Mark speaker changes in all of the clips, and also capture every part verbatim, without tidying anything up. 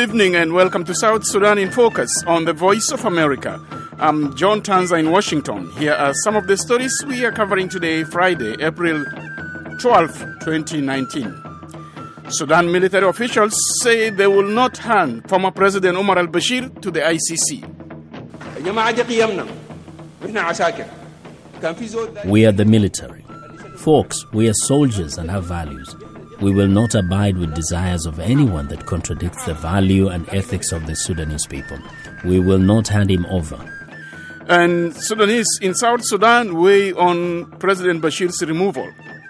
Speaker 1: evening and welcome to South Sudan in Focus on the Voice of America. I'm John Tanza in Washington. Here are some of the stories we are covering today, Friday, April twelfth, twenty nineteen. Sudan military officials say they will not hand former President Omar al-Bashir to the I C C.
Speaker 2: We are the military. Folks, we are soldiers and have values. We will not abide with desires of anyone that contradicts the value and ethics of the Sudanese people. We will not hand him over.
Speaker 1: And Sudanese in South Sudan weigh on President Bashir's removal.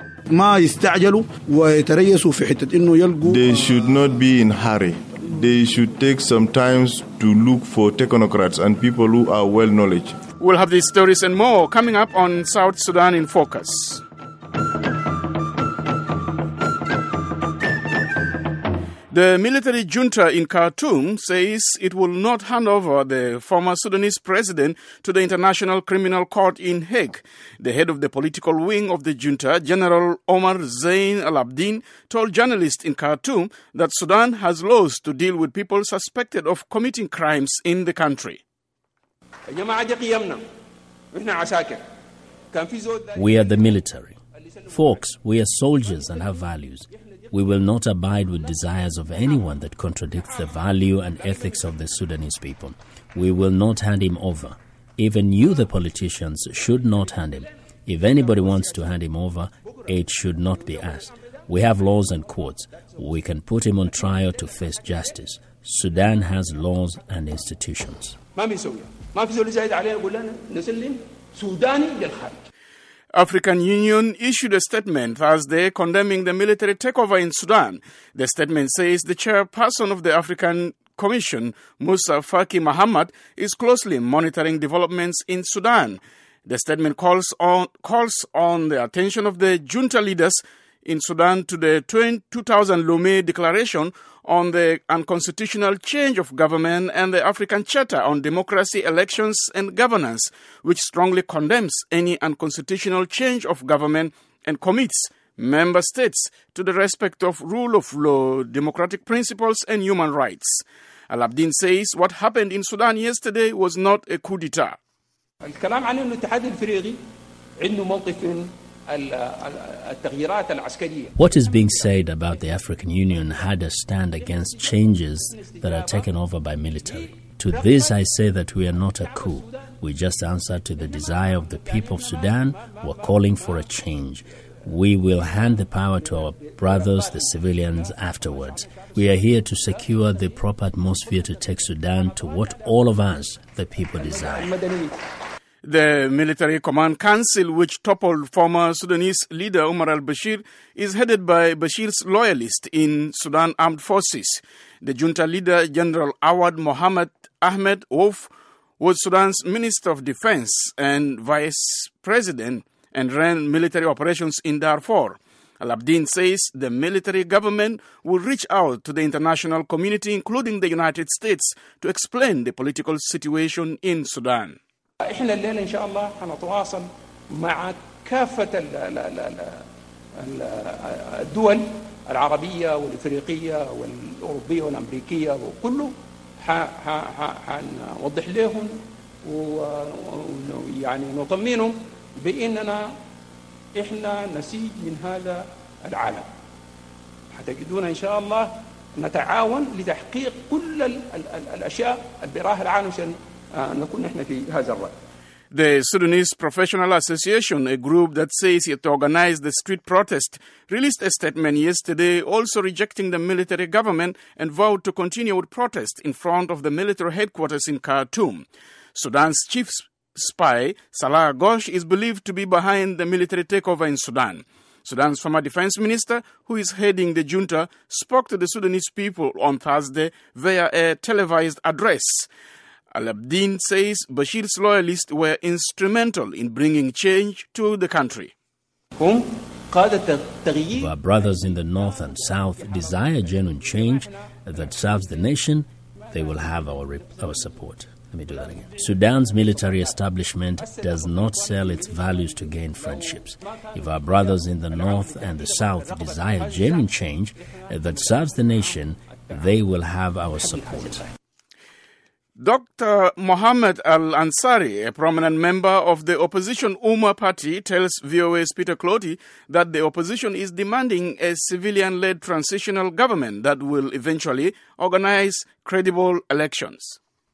Speaker 3: They should not be in a hurry. They should take some time to look for technocrats and people who are well knowledge.
Speaker 1: We'll have these stories and more coming up on South Sudan in Focus. The military junta in Khartoum says it will not hand over the former Sudanese president to the International Criminal Court in Hague. The head of the political wing of the junta, General Omar Zein Al-Abdin, told journalists in Khartoum that Sudan has laws to deal with people suspected of committing crimes in the country.
Speaker 2: We are the military. Folks, we are soldiers and have values. We will not abide with desires of anyone that contradicts the value and ethics of the Sudanese people. We will not hand him over. Even you, the politicians, should not hand him. If anybody wants to hand him over, it should not be us. We have laws and courts. We can put him on trial to face justice. Sudan has laws and institutions.
Speaker 1: African Union issued a statement Thursday condemning the military takeover in Sudan. The statement says the chairperson of the African Commission, Musa Faki Mahamat, is closely monitoring developments in Sudan. The statement calls on, calls on the attention of the junta leaders in Sudan to the two thousand Lomé Declaration on the unconstitutional change of government and the African Charter on Democracy, Elections and Governance, which strongly condemns any unconstitutional change of government and commits member states to the respect of rule of law, democratic principles and human rights. Al-Abdin says what happened in Sudan yesterday was not a coup d'etat.
Speaker 2: What is being said about the African Union had a stand against changes that are taken over by military. To this I say that we are not a coup. We just answer to the desire of the people of Sudan who are calling for a change. We will hand the power to our brothers, the civilians, afterwards. We are here to secure the proper atmosphere to take Sudan to what all of us, the people, desire.
Speaker 1: The Military Command Council, which toppled former Sudanese leader Omar al-Bashir, is headed by Bashir's loyalists in Sudan Armed Forces. The junta leader, General Awad Mohammed Ahmed Wolf, was Sudan's Minister of Defense and Vice President and ran military operations in Darfur. Al-Abdin says the military government will reach out to the international community, including the United States, to explain the political situation in Sudan.
Speaker 4: احنا الليله ان شاء الله حنتواصل مع كافه الدول العربيه والافريقيه والاوروبيه والامريكيه وكله حنوضح لهم ويعني نطمنهم باننا احنا نسيج من هذا العالم. حتجدون ان شاء الله نتعاون لتحقيق كل الاشياء اللي براها العالم عشان نكون احنا في هذا الرأي.
Speaker 1: The Sudanese Professional Association, a group that says it organized the street protest, released a statement yesterday also rejecting the military government and vowed to continue with protests in front of the military headquarters in Khartoum. Sudan's chief spy, Salah Ghosh, is believed to be behind the military takeover in Sudan. Sudan's former defense minister, who is heading the junta, spoke to the Sudanese people on Thursday via a televised address. Al-Abdin says Bashir's loyalists were instrumental in bringing change to the country.
Speaker 2: If our brothers in the north and south desire genuine change that serves the nation, they will have our, our support. Let me do that again. Sudan's military establishment does not sell its values to gain friendships. If our brothers in the north and the south desire genuine change that serves the nation, they will have our support.
Speaker 1: Doctor Mohammed Al-Ansari, a prominent member of the opposition Umma Party, tells V O A's Peter Clotty that the opposition is demanding a civilian-led transitional government that will eventually organize credible elections.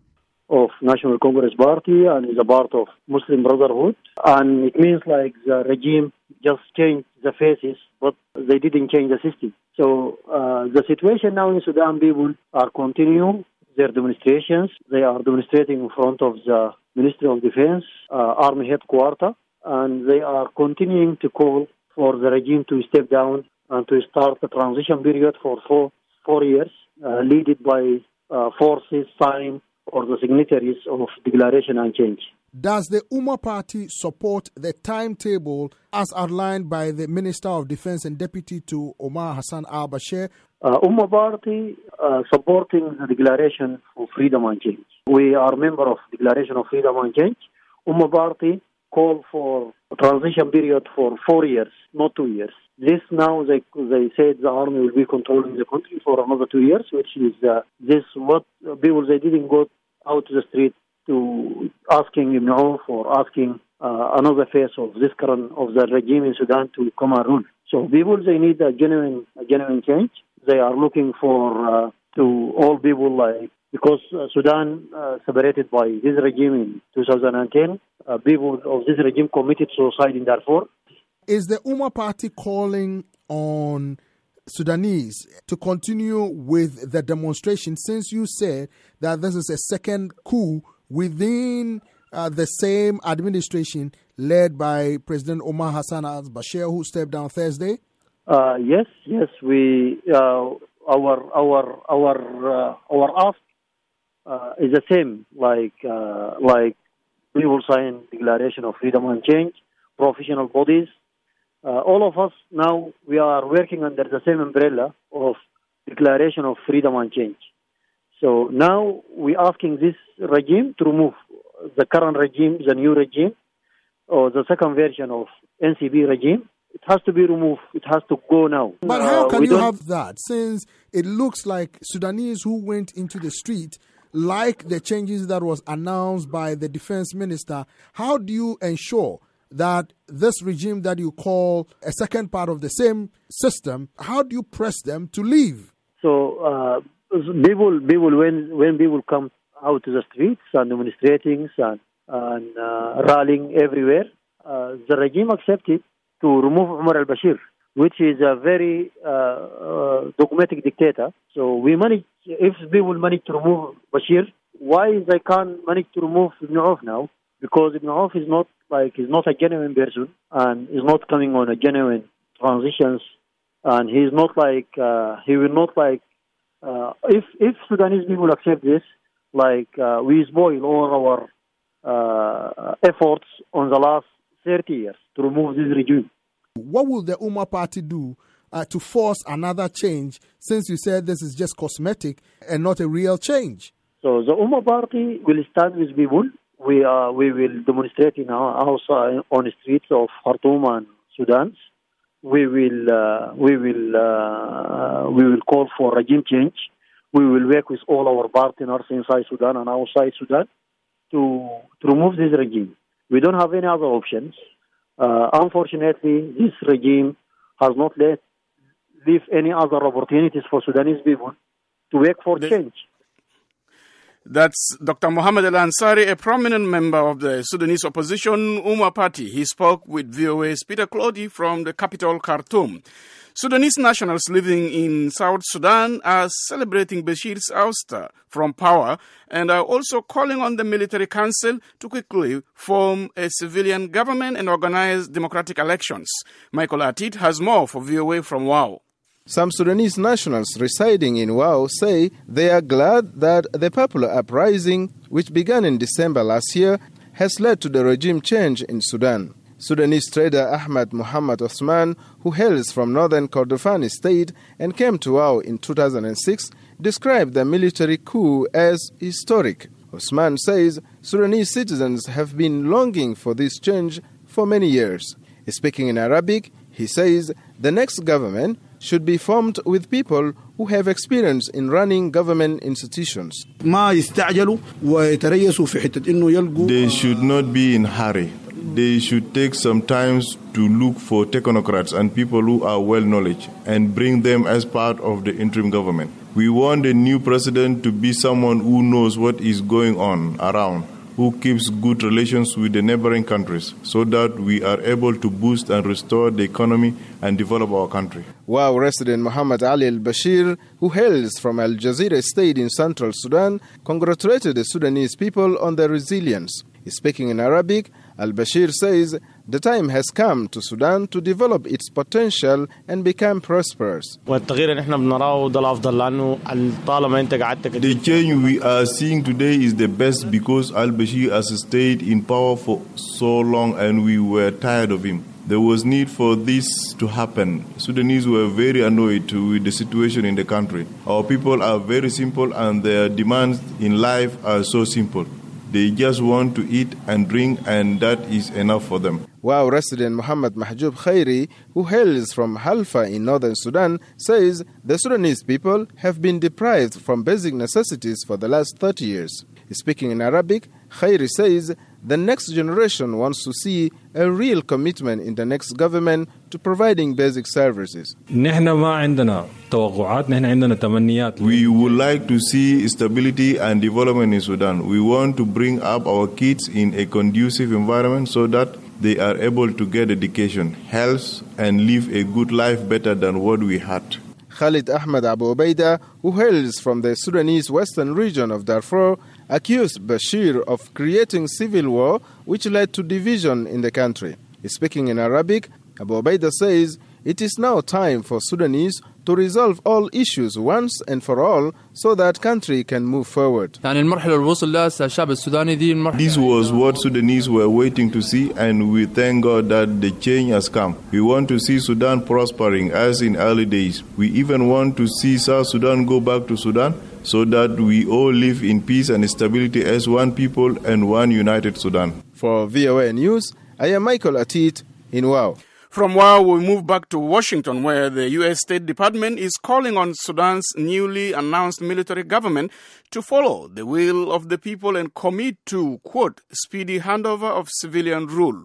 Speaker 5: Of National Congress Party and is a part of Muslim Brotherhood, and it means like the regime just changed the faces, but they didn't change the system. So uh, the situation now in Sudan, people are continuing their demonstrations. They are demonstrating in front of the Ministry of Defense, uh, Army headquarters, and they are continuing to call for the regime to step down and to start a transition period for four, four years, uh, led by uh, forces signed or the signatories of Declaration and Change.
Speaker 6: Does the Umma Party support the timetable as outlined by the Minister of Defense and Deputy to Omar Hassan al-Bashir?
Speaker 5: Uh, Umma Party uh, supporting the Declaration for Freedom and Change. We are member of Declaration of Freedom and Change. Umma Party called for a transition period for four years, not two years. This now, they they said the army will be controlling the country for another two years, which is uh, this what people, they didn't go out to the street to asking Ibn Auf or asking uh, another phase of this current of the regime in Sudan to come and rule. So people, they need a genuine a genuine change. They are looking for uh, to all people, like because uh, Sudan uh, separated by this regime in two thousand ten. Uh, people of this regime committed suicide in Darfur.
Speaker 6: Is the Umma Party calling on Sudanese to continue with the demonstration, since you said that this is a second coup within uh, the same administration led by President Omar Hassan al-Bashir, who stepped down Thursday?
Speaker 5: Uh, yes, yes. We uh, our our our uh, our ask uh, is the same. Like uh, like we will sign Declaration of Freedom and Change, professional bodies. Uh, all of us now, we are working under the same umbrella of Declaration of Freedom and Change. So now we're asking this regime to remove the current regime, the new regime, or the second version of N C B regime. It has to be removed. It has to go now.
Speaker 6: But how
Speaker 5: uh,
Speaker 6: can you
Speaker 5: don't...
Speaker 6: have that, since it looks like Sudanese who went into the street like the changes that was announced by the defense minister? How do you ensure that this regime that you call a second part of the same system, how do you press them to leave?
Speaker 5: So uh, people, people, when when people come out to the streets and demonstrating and, and uh, rallying everywhere, uh, the regime accepted to remove Omar al-Bashir, which is a very uh, uh, dogmatic dictator. So we manage, if people manage to remove Bashir, why they can't manage to remove Ibn Auf now? Because Ibn Auf is not like he's not a genuine person and is not coming on a genuine transitions, and he's not like uh, he will not like uh, if if Sudanese people accept this, like uh, we spoil all our uh, efforts on the last thirty years to remove this regime.
Speaker 6: What will the Umma Party do uh, to force another change, since you said this is just cosmetic and not a real change?
Speaker 5: So the Umma Party will stand with people. We uh, we will demonstrate in our house uh, on the streets of Khartoum and Sudan. We will uh, we will uh, we will call for regime change. We will work with all our partners inside Sudan and outside Sudan to to remove this regime. We don't have any other options. Uh, unfortunately, this regime has not let leave any other opportunities for Sudanese people to work for the- change.
Speaker 1: That's Doctor Mohammed Al-Ansari, a prominent member of the Sudanese opposition Umma Party. He spoke with V O A's Peter Clotty from the capital, Khartoum. Sudanese nationals living in South Sudan are celebrating Bashir's ouster from power and are also calling on the military council to quickly form a civilian government and organize democratic elections. Michael Atit has more for V O A from Wau.
Speaker 7: Some Sudanese nationals residing in Wau say they are glad that the popular uprising, which began in December last year, has led to the regime change in Sudan. Sudanese trader Ahmad Muhammad Osman, who hails from northern Kordofani state and came to Wau in two thousand six, described the military coup as historic. Osman says Sudanese citizens have been longing for this change for many years. Speaking in Arabic, he says the next government should be formed with people who have experience in running government institutions.
Speaker 3: They should not be in a hurry. They should take some time to look for technocrats and people who are well knowledge and bring them as part of the interim government. We want the new president to be someone who knows what is going on around, who keeps good relations with the neighboring countries so that we are able to boost and restore the economy and develop our country.
Speaker 7: WOW resident Muhammad Ali al-Bashir, who hails from Al Jazeera state in central Sudan, congratulated the Sudanese people on their resilience. Speaking in Arabic, al-Bashir says the time has come to Sudan to develop its potential and become prosperous.
Speaker 3: The change we are seeing today is the best because al-Bashir has stayed in power for so long and we were tired of him. There was need for this to happen. Sudanese were very annoyed with the situation in the country. Our people are very simple and their demands in life are so simple. They just want to eat and drink, and that is enough for them.
Speaker 7: WOW resident Muhammad Mahjoub Khairi, who hails from Halfa in northern Sudan, says the Sudanese people have been deprived from basic necessities for the last thirty years. Speaking in Arabic, Khairi says the next generation wants to see a real commitment in the next government to providing basic services.
Speaker 3: We would like to see stability and development in Sudan. We want to bring up our kids in a conducive environment so that they are able to get education, health, and live a good life better than what we had.
Speaker 7: Khalid Ahmed Abu Obaida, who hails from the Sudanese western region of Darfur, accused Bashir of creating civil war which led to division in the country. Speaking in Arabic, Abu Obaida says it is now time for Sudanese to resolve all issues once and for all so that country can move forward.
Speaker 3: This was what Sudanese were waiting to see, and we thank God that the change has come. We want to see Sudan prospering as in early days. We even want to see South Sudan go back to Sudan so that we all live in peace and stability as one people and one united Sudan.
Speaker 7: For V O A News, I am Michael Atit in WOW.
Speaker 1: From WOW, we move back to Washington, where the U S State Department is calling on Sudan's newly announced military government to follow the will of the people and commit to, quote, speedy handover of civilian rule.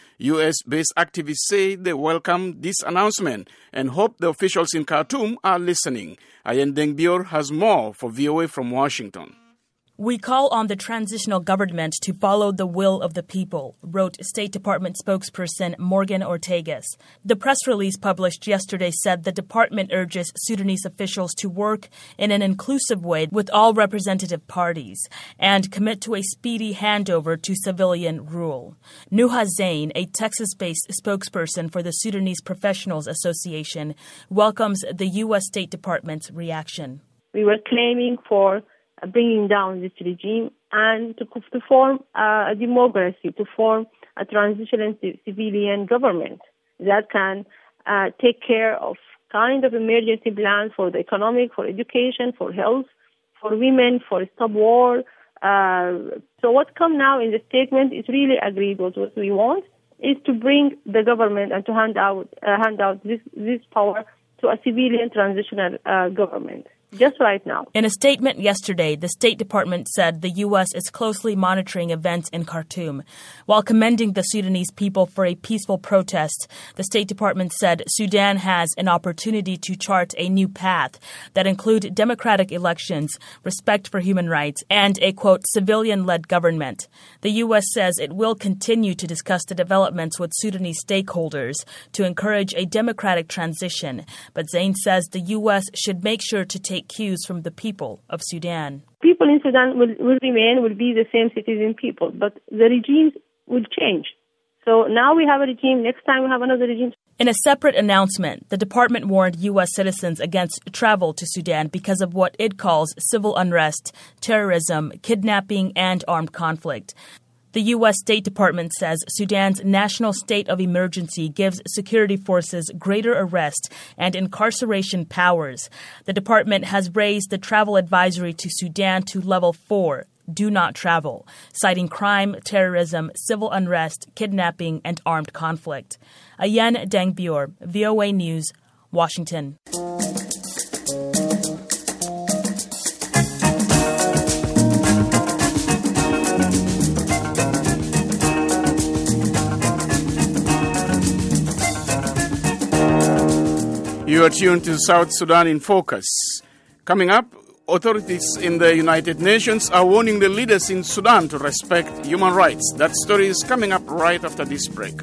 Speaker 1: U S-based activists say they welcome this announcement and hope the officials in Khartoum are listening. Ayen Dengbior has more for V O A from Washington.
Speaker 8: We call on the transitional government to follow the will of the people, wrote State Department spokesperson Morgan Ortagus. The press release published yesterday said the department urges Sudanese officials to work in an inclusive way with all representative parties and commit to a speedy handover to civilian rule. Nuha Zain, a Texas-based spokesperson for the Sudanese Professionals Association, welcomes the U S State Department's reaction.
Speaker 9: We were claiming for bringing down this regime and to, to form uh, a democracy, to form a transitional civilian government that can uh, take care of kind of emergency plans for the economic, for education, for health, for women, for stop war. Uh, so what come now in the statement is really agreed with what we want, is to bring the government and to hand out, uh, hand out this, this power to a civilian transitional uh, government. Just right now.
Speaker 8: In a statement yesterday, the State Department said the U S is closely monitoring events in Khartoum. While commending the Sudanese people for a peaceful protest, the State Department said Sudan has an opportunity to chart a new path that include democratic elections, respect for human rights, and a, quote, civilian-led government. The U S says it will continue to discuss the developments with Sudanese stakeholders to encourage a democratic transition. But Zain says the U S should make sure to take cues from the people of Sudan.
Speaker 9: People in Sudan will, will remain, will be the same citizen people, but the regimes will change. So now we have a regime, next time we have another regime.
Speaker 8: In a separate announcement, the department warned U S citizens against travel to Sudan because of what it calls civil unrest, terrorism, kidnapping, and armed conflict. The U S State Department says Sudan's national state of emergency gives security forces greater arrest and incarceration powers. The department has raised the travel advisory to Sudan to level four, do not travel, citing crime, terrorism, civil unrest, kidnapping, and armed conflict. Ayen Dengbior, V O A News, Washington.
Speaker 1: You are tuned to South Sudan in Focus. Coming up, authorities in the United Nations are warning the leaders in Sudan to respect human rights. That story is coming up right after this break.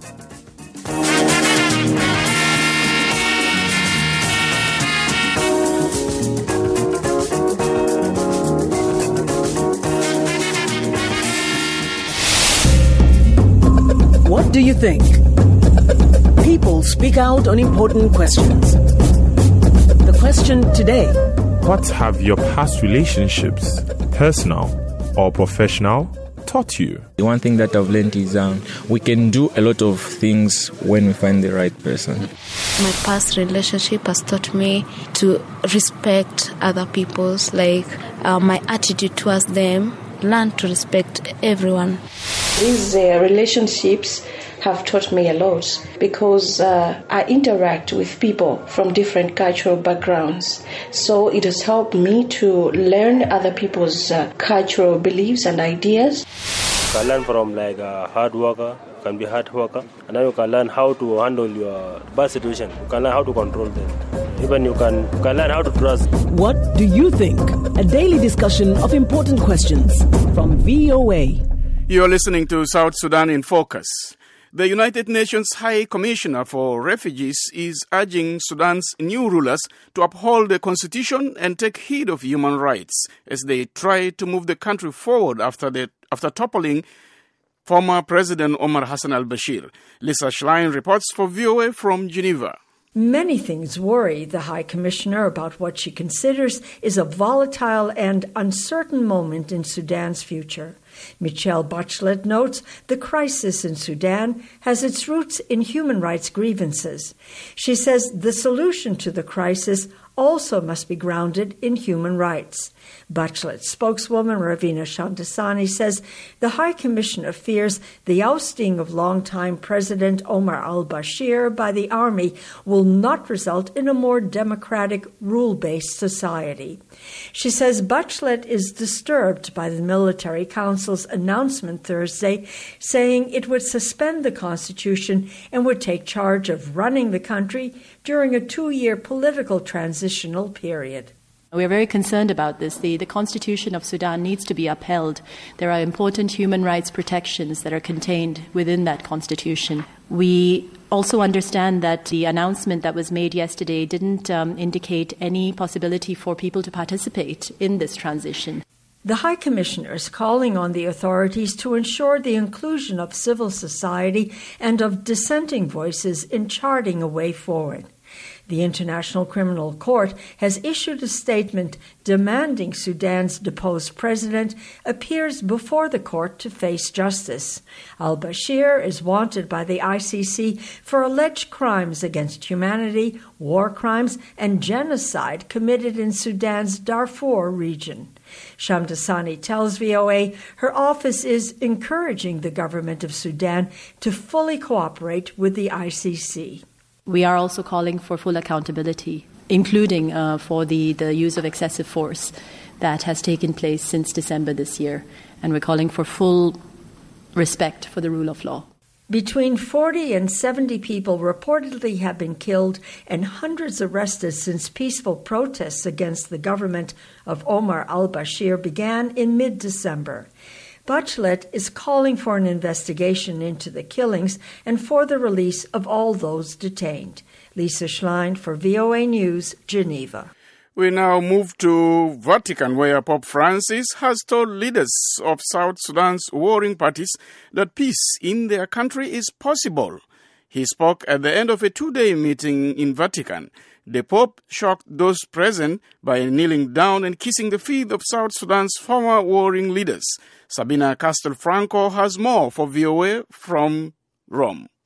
Speaker 10: What do you think? People speak out on important questions. The question today:
Speaker 11: what have your past relationships, personal or professional, taught you?
Speaker 12: The one thing that I've learned is um, we can do a lot of things when we find the right person.
Speaker 13: My past relationship has taught me to respect other people's, like uh, my attitude towards them, learn to respect everyone.
Speaker 14: These uh, relationships have taught me a lot because uh, I interact with people from different cultural backgrounds. So it has helped me to learn other people's uh, cultural beliefs and ideas.
Speaker 15: You can learn from like a hard worker, you can be a hard worker, and then you can learn how to handle your bad situation. You can learn how to control them. Even you can, you can learn how to trust.
Speaker 10: What do you think? A daily discussion of important questions from V O A.
Speaker 1: You are listening to South Sudan in Focus. The United Nations High Commissioner for Refugees is urging Sudan's new rulers to uphold the constitution and take heed of human rights as they try to move the country forward after the, after toppling former President Omar Hassan al-Bashir. Lisa Schlein reports for V O A from Geneva.
Speaker 16: Many things worry the High Commissioner about what she considers is a volatile and uncertain moment in Sudan's future. Michelle Bachelet notes the crisis in Sudan has its roots in human rights grievances. She says the solution to the crisis also must be grounded in human rights. Bachelet spokeswoman Ravina Shamdasani says the High Commissioner fears the ousting of longtime President Omar al-Bashir by the army will not result in a more democratic, rule-based society. She says Bachelet is disturbed by the Military Council's announcement Thursday saying it would suspend the constitution and would take charge of running the country during a two-year political transitional period.
Speaker 17: We are very concerned about this. The, the Constitution of Sudan needs to be upheld. There are important human rights protections that are contained within that Constitution. We also understand that the announcement that was made yesterday didn't um, indicate any possibility for people to participate in this transition.
Speaker 16: The High Commissioner is calling on the authorities to ensure the inclusion of civil society and of dissenting voices in charting a way forward. The International Criminal Court has issued a statement demanding Sudan's deposed president appears before the court to face justice. Al-Bashir is wanted by the I C C for alleged crimes against humanity, war crimes, and genocide committed in Sudan's Darfur region. Shamdasani tells V O A her office is encouraging the government of Sudan to fully cooperate with the I C C.
Speaker 17: We are also calling for full accountability, including uh, for the, the use of excessive force that has taken place since December this year. And we're calling for full respect for the rule of law.
Speaker 16: Between forty and seventy people reportedly have been killed and hundreds arrested since peaceful protests against the government of Omar al-Bashir began in mid-December. Bachelet is calling for an investigation into the killings and for the release of all those detained. Lisa Schlein for V O A News, Geneva.
Speaker 1: We now move to Vatican, where Pope Francis has told leaders of South Sudan's warring parties that peace in their country is possible. He spoke at the end of a two-day meeting in Vatican. The Pope shocked those present by kneeling down and kissing the feet of South Sudan's former warring leaders. Sabina Castelfranco has more for V O A from Rome.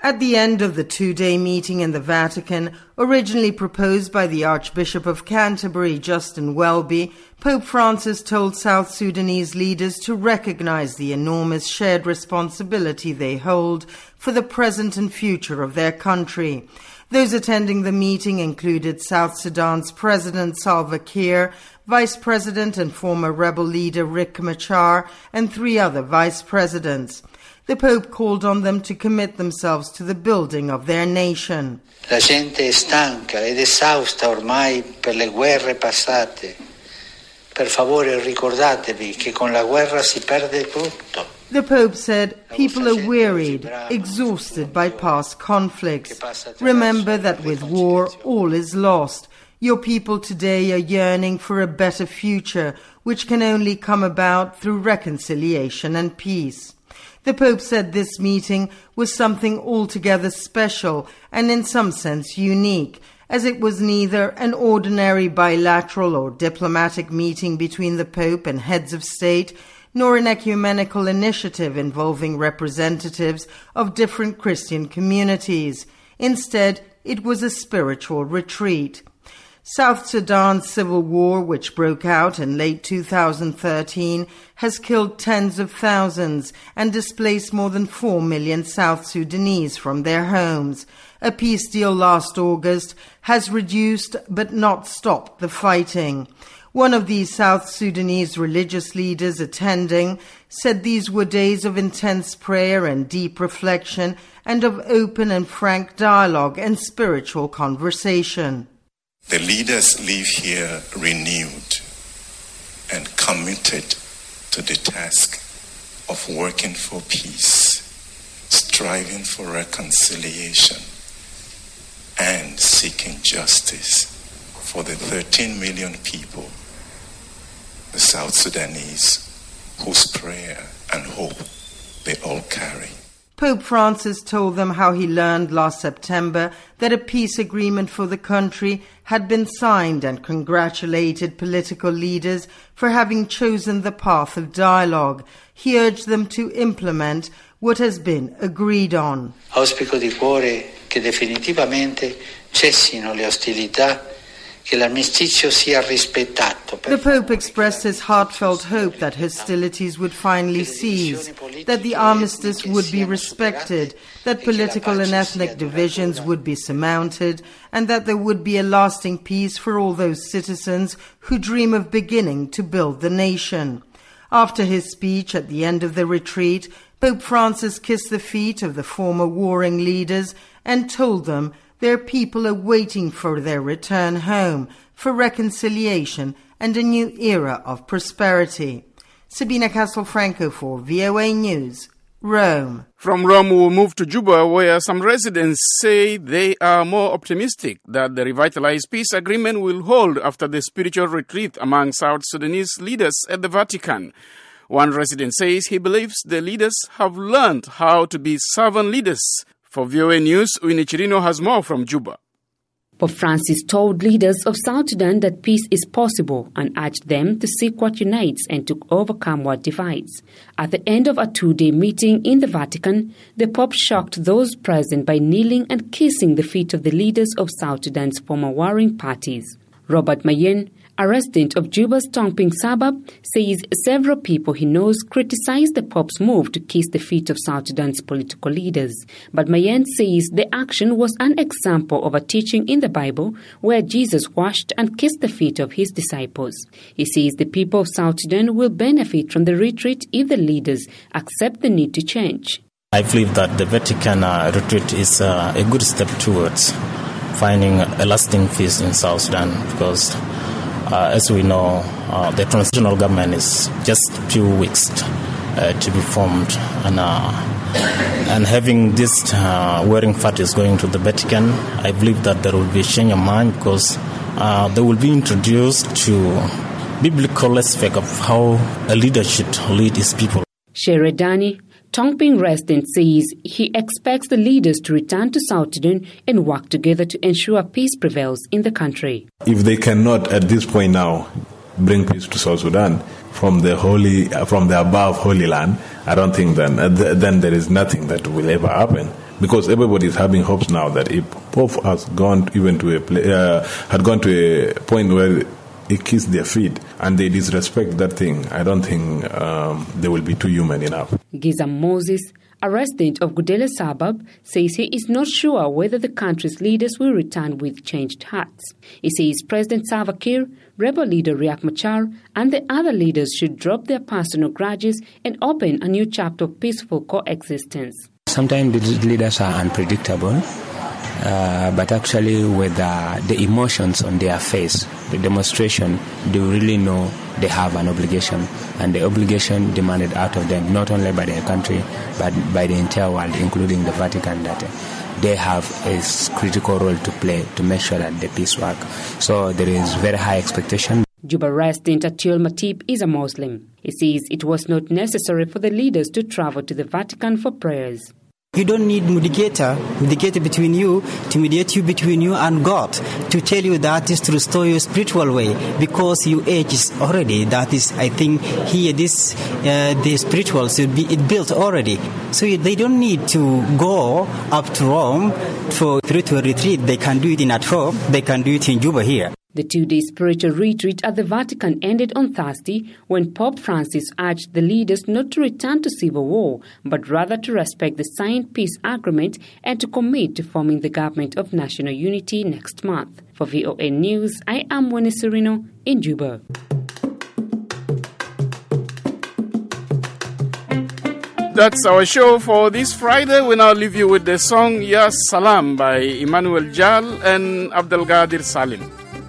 Speaker 18: At the end of the two-day meeting in the Vatican, originally proposed by the Archbishop of Canterbury, Justin Welby, Pope Francis told South Sudanese leaders to recognize the enormous shared responsibility they hold for the present and future of their country. Those attending the meeting included South Sudan's President Salva Kiir, Vice President and former rebel leader Riek Machar, and three other vice presidents. The Pope called on them to commit themselves to the building of their nation.
Speaker 19: La gente è stanca ed esausta ormai per le guerre passate. Per favore ricordatevi che con la guerra si perde tutto.
Speaker 18: The Pope said, people are wearied, exhausted by past conflicts. Remember that with war, all is lost. Your people today are yearning for a better future, which can only come about through reconciliation and peace. The Pope said this meeting was something altogether special and in some sense unique, as it was neither an ordinary bilateral or diplomatic meeting between the Pope and heads of state, nor an ecumenical initiative involving representatives of different Christian communities. Instead, it was a spiritual retreat. South Sudan's civil war, which broke out in late two thousand thirteen, has killed tens of thousands and displaced more than four million South Sudanese from their homes. A peace deal last August has reduced but not stopped the fighting. One of these South Sudanese religious leaders attending said these were days of intense prayer and deep reflection and of open and frank dialogue and spiritual conversation.
Speaker 20: The leaders leave here renewed and committed to the task of working for peace, striving for reconciliation, and seeking justice for the thirteen million people, the South Sudanese, whose prayer and hope they all carry.
Speaker 18: Pope Francis told them how he learned last September that a peace agreement for the country had been signed and congratulated political leaders for having chosen the path of dialogue. He urged them to implement what has been agreed on.
Speaker 19: Auspico di cuore che definitivamente cessino le ostilità.
Speaker 18: The Pope expressed his heartfelt hope that hostilities would finally cease, that the armistice would be respected, that political and ethnic divisions would be surmounted, and that there would be a lasting peace for all those citizens who dream of beginning to build the nation. After his speech at the end of the retreat, Pope Francis kissed the feet of the former warring leaders and told them their people are waiting for their return home, for reconciliation and a new era of prosperity. Sabina Castelfranco for V O A News, Rome.
Speaker 1: From Rome, we'll move to Juba, where some residents say they are more optimistic that the revitalized peace agreement will hold after the spiritual retreat among South Sudanese leaders at the Vatican. One resident says he believes the leaders have learned how to be servant leaders. For V O A News, Winnie Chirino has more from Juba.
Speaker 21: Pope Francis told leaders of South Sudan that peace is possible and urged them to seek what unites and to overcome what divides. At the end of a two-day meeting in the Vatican, the Pope shocked those present by kneeling and kissing the feet of the leaders of South Sudan's former warring parties. Robert Mayen, a resident of Juba's Tongping suburb, says several people he knows criticized the Pope's move to kiss the feet of South Sudan's political leaders. But Mayen says the action was an example of a teaching in the Bible where Jesus washed and kissed the feet of his disciples. He says the people of South Sudan will benefit from the retreat if the leaders accept the need to change.
Speaker 12: I believe that the Vatican uh, retreat is uh, a good step towards finding a lasting peace in South Sudan because Uh, as we know, uh, the transitional government is just a few weeks uh, to be formed, and uh, and having this uh, warring parties going to the Vatican, I believe that there will be a change of mind because uh, they will be introduced to biblical aspect of how a leader should lead his people.
Speaker 21: Sheredani, Tongping resident, says he expects the leaders to return to South Sudan and work together to ensure peace prevails in the country.
Speaker 22: If they cannot at this point now bring peace to South Sudan from the holy, from the above holy land, I don't think then then there is nothing that will ever happen. because everybody is having hopes now that if Pope has gone even to a uh, had gone to a point where it kissed their feet and they disrespect that thing, I don't think um, they will be too human enough.
Speaker 21: Giza Moses, a resident of Gudele suburb, says he is not sure whether the country's leaders will return with changed hearts. He says President Salva Kiir, rebel leader Riek Machar, and the other leaders should drop their personal grudges and open a new chapter of peaceful coexistence.
Speaker 2: Sometimes the leaders are unpredictable, uh, but actually with uh, the emotions on their face, the demonstration, they really know they have an obligation, and the obligation demanded out of them, not only by their country, but by the entire world, including the Vatican, that they have a critical role to play to make sure that the peace works. So there is very high expectation.
Speaker 21: Juba resident Atiul Matip is a Muslim. He says it was not necessary for the leaders to travel to the Vatican for prayers.
Speaker 4: You don't need mediator, mediator between you, to mediate you between you and God, to tell you that is to restore your spiritual way, because your age is already, that is, I think, here, this, uh, the spiritual should be it built already. So they don't need to go up to Rome for spiritual retreat. They can do it in at home, they can do it in Juba here.
Speaker 21: The two-day spiritual retreat at the Vatican ended on Thursday when Pope Francis urged the leaders not to return to civil war, but rather to respect the signed peace agreement and to commit to forming the government of national unity next month. For V O A News, I am Wene Serino in Juba.
Speaker 1: That's our show for this Friday. We now leave you with the song Ya Salam by Emmanuel Jal and Abdelgadir Salim.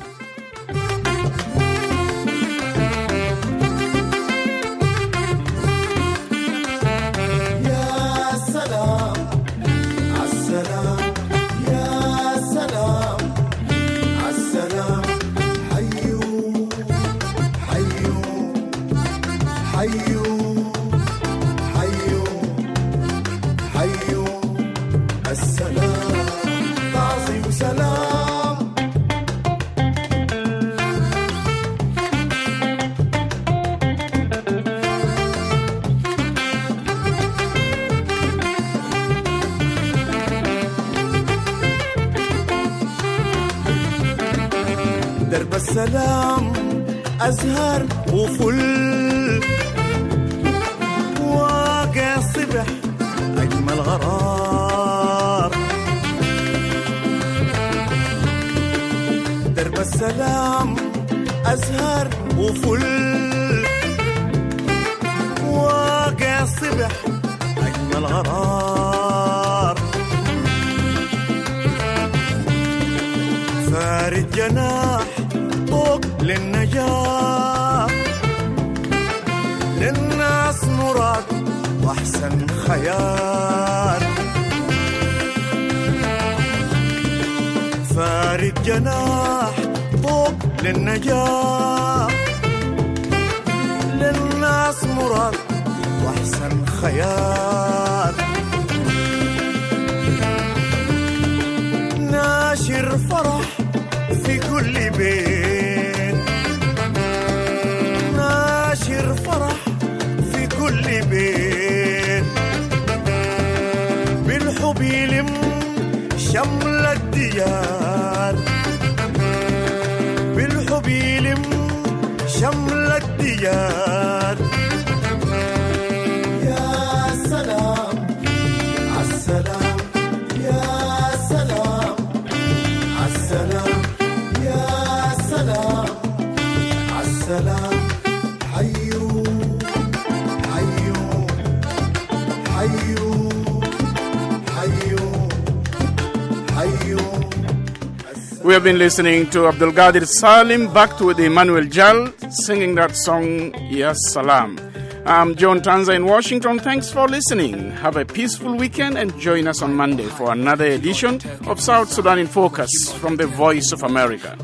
Speaker 23: درب السلام أزهر وفل واقع صبح أجمل غرار درب السلام أزهر وفل واقع صبح أجمل غرار فارد جناح طوق للنجاة للناس مراد وأحسن خيال فارد جناح طوق للنجاة للناس مراد وأحسن خيال ناشر فرح في كل بيت ناشر فرح في كل بيت بالحب يلم شمل الديار بالحب يلم شمل الديار يا سلام عالسلام يا سلام عالسلام يا سلام عالسلام حيو حيو حيو حيو حيو.
Speaker 1: We have been listening to Abdelgadir Salim backed with Emmanuel Jal singing that song Ya Salam. I'm John Tanza in Washington. Thanks for listening. Have a peaceful weekend and join us on Monday for another edition of South Sudan in Focus from the Voice of America.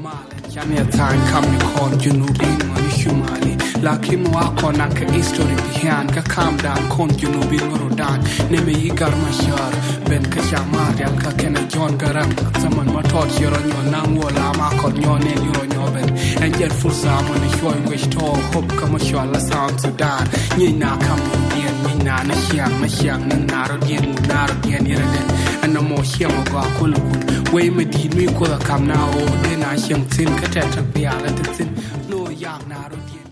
Speaker 24: Lakim wako na ka history behind ka calm down kon junubi ngorodan neme yigar mashar ben ka chamar yal ka kena jon garam zaman matot yoro nyon nang wala ma ko nyone yoro nyoben en jet fursa mo ni shoy wish to hope ka mashal la South Sudan ni na kam yen ni na na siang na siang nang naro dien mu naro dien irade ana mo siang go kulukun we me di mi ko kam na o de na siang tin ka ta ta ya la tin no yang naro dien